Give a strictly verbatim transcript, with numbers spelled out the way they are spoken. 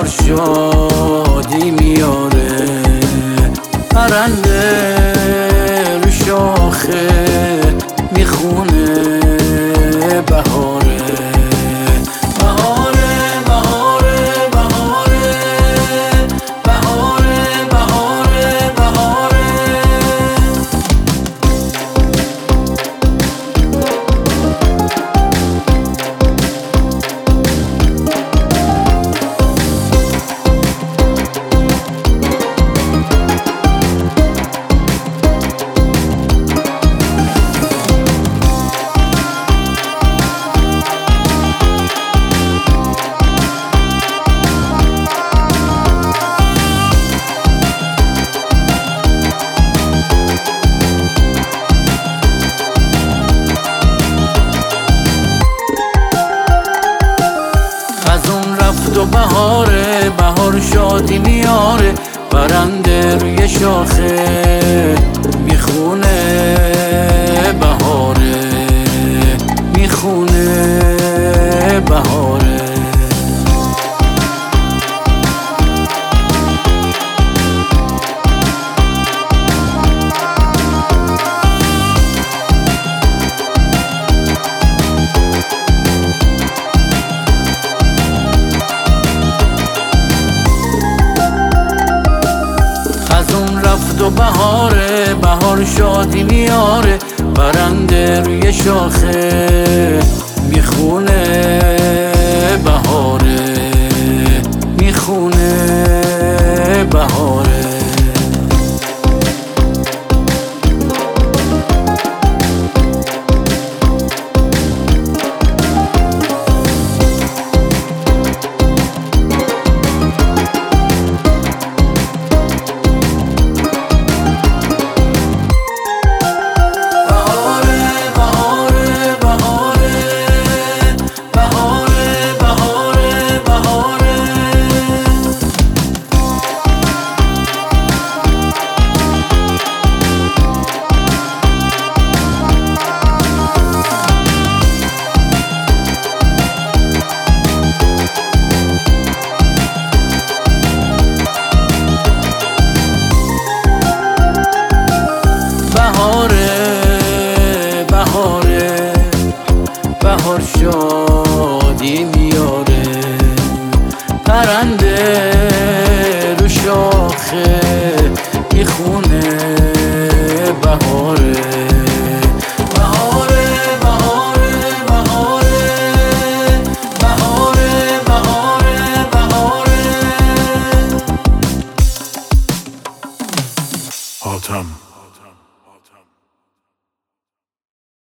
شادی میاره، پرنده رو شاخه میخونه بهاره. بهاره بهاره بهاره بهاره بهاره بهاره. و بهاره، بهار شادی میاره، پرنده روی شاخه میخونه بهاره، میخونه بهاره. و بهاره، بهار شادی میاره، پرنده روی شاخه میخونه بهاره، میخونه بهاره. بهار شادی میاره، پرنده رو شاخه میخونه بهاره. بهاره بهاره بهاره بهاره بهاره بهاره. حاتم